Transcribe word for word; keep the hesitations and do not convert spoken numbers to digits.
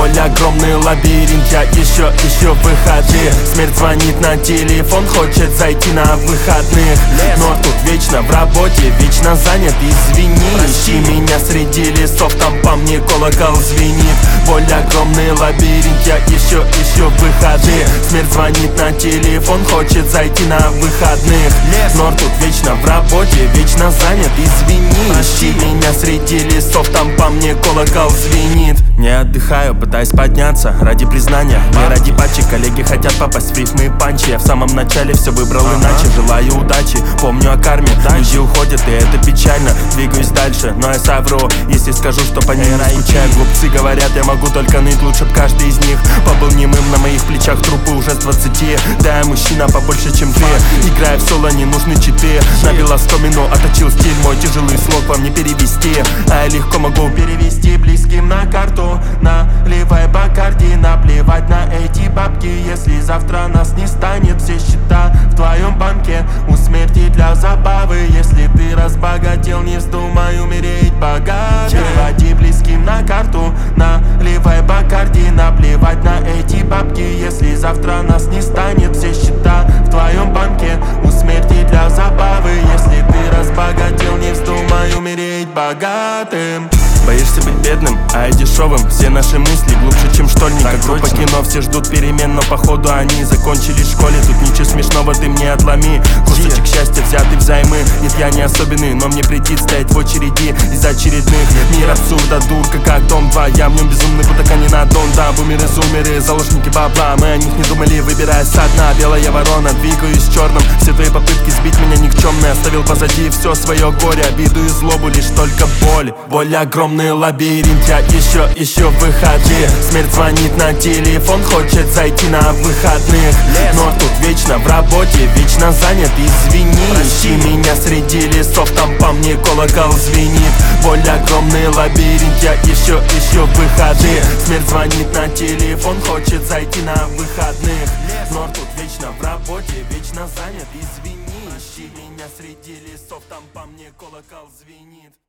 Боль огромный лабиринт, я еще ищу выходы. Смерть звонит на телефон, хочет зайти на выходных. Но тут вечно в работе, вечно занят, извини. Ищи меня среди лесов, там по мне колокол звенит. Боль огромный лабиринт, я еще ищу выходы. Смерть звонит на телефон, хочет зайти на выходных. Но тут вечно в работе, вечно занят, извини. Ищи меня среди лесов, там по мне колокол звенит. Не отдыхаю, пытаюсь подняться ради признания, не ради патчи. Коллеги хотят попасть в рифмы и панчи. Я в самом начале все выбрал иначе. Желаю удачи, помню о карме. Люди уходят, и это печально. Двигаюсь дальше, но я совру, если скажу, что по ним не скучаю. Глупцы говорят, я могу только ныть, лучше б каждый из них побыл немым. На моих плечах трупы уже с двадцати. Да, я мужчина побольше, чем ты. Играя в соло, не нужны читы. Набил оскомину, отточил стиль. Мой тяжелый слог вам не перевести, а я легко могу перевести близким на карту. Наливай Бакарди, наплевать на эти бабки. Если завтра нас не станет, все счета в твоем банке у смерти для забавы. Если ты разбогател, не вздумай умереть богатым. Переводи близким на карту, наливай Бакарди, наплевать на эти бабки. Если завтра нас не станет, все счета в твоем банке у смерти для забавы. Если ты разбогател, не вздумай умереть богатым. Боишься быть бедным, а я дешевым. Все наши мысли глубже, чем штольни. Как группа кино, все ждут перемен, но походу они закончили в школе. Тут ничего смешного, ты мне отломи. Кусочек счастья взятый взаймы. Нет, я не особенный, но мне претит стоять в очереди из очередных. Мир абсурда, дурка, как дом два. Я в нем безумный, будто не на дон. Да, бумеры, зумеры, заложники бабла. Мы о них не думали, выбирая со дна. Белая ворона, двигаюсь черным. Все твои попытки сбить меня никчемные. Оставил позади все свое горе, обиду и злобу, лишь только боль. Боль огромная лабиринт, я еще ищу выходы. Смерть звонит на телефон, хочет зайти на выходных. Но тут вечно в работе, вечно занят, извини. Ищи меня среди лесов, там по мне колокол звенит. Боль огромный лабиринт, я еще ищу выходы. Смерть звонит на телефон, хочет зайти на выходных. Но тут вечно в работе, вечно занят, извини. Ищи меня среди лесов, там по мне колокол звенит.